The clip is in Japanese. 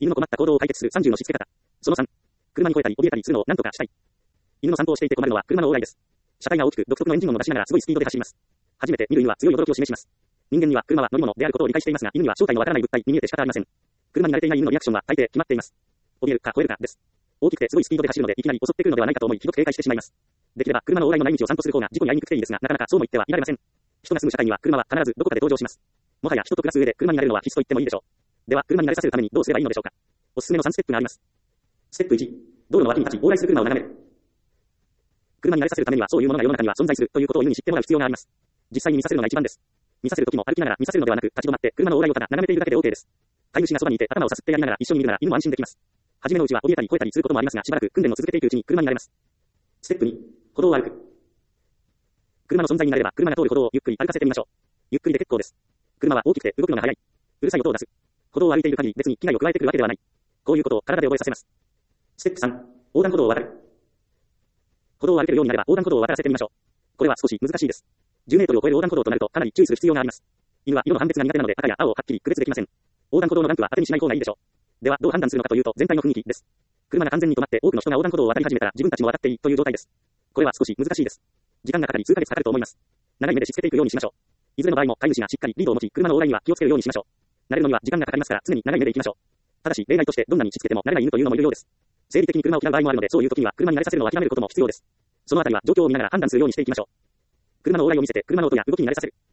犬の困った行動を解決する30のしつけ方。その3。車に吠えたり怯えたりするのを何とかしたい。犬の散歩をしていて困るのは車の往来です。車体が大きく独特のエンジン音を出しながらすごいスピードで走ります。初めて見る犬は強い驚きを示します。人間には車は乗り物であることを理解していますが、犬には正体のわからない物体に見えて仕方ありません。車に慣れていない犬のリアクションは大抵決まっています。怯えるか吠えるかです。大きくてすごいスピードで走るのでいきなり襲ってくるのではないかと思いひどく警戒してしまいます。できれば車の往来のない道を散歩する方が事故に遭いにくくていいですが、なかなかそうも言ってはいられません。人が住む社会には車は必ずどこかで登場します。もはや人と暮らす上で車に慣れるのは必須と言ってもいいでしょう。では車に慣れさせるためにどうすればいいのでしょうか。おすすめの3ステップがあります。ステップ1、道路の脇に立ち往来する車を眺める。車に慣れさせるためにはそういうものが世の中には存在するということを犬に知ってもらう必要があります。実際に見させるのが一番です。見させるときも歩きながら見させるのではなく、立ち止まって車の往来をただ眺めているだけで OK です。飼い主がそばにいて頭をさすってやりながら一緒にいるなら犬も安心できます。初めのうちは怯えたり吠えたりすることもありますが、しばらく訓練を続けていくうちに車に慣れます。ステップ2、歩道を歩く。車の存在になれれば車が通る歩道をゆっくり歩かせてみましょう。ゆっくりで結構です。車は大きくて動くのが速い。うるさい音を出す。歩道を歩いている限り別に危害を加えてくるわけではない。こういうことを体で覚えさせます。ステップ3、横断歩道を渡る。歩道を歩けるようになれば横断歩道を渡らせてみましょう。これは少し難しいです。10メートルを超える横断歩道となるとかなり注意する必要があります。犬は色の判別が苦手なので赤や青をはっきり区別できません。横断歩道のランクは当てにしない方がいいでしょう。ではどう判断するのかというと全体の雰囲気です。車が完全に止まって多くの人が横断歩道を渡り始めたら自分たちも渡っていいという状態です。これは少し難しいです。時間がかかり数ヶ月かかると思います。長い目でしつけていくようにしましょう。いずれの場合も飼い主がしっかりリードを持ち車の往来には気をつけるようにしましょう。慣れるのには時間がかかりますから常に長い目で行きましょう。ただし例外としてどんなにしつけても慣れない犬というのもいるようです。生理的に車を嫌う場合もあるのでそういう時には車に慣れさせるのを諦めることも必要です。そのあたりは状況を見ながら判断するようにしていきましょう。車の往来を見せて車の音や動きに慣れさせる。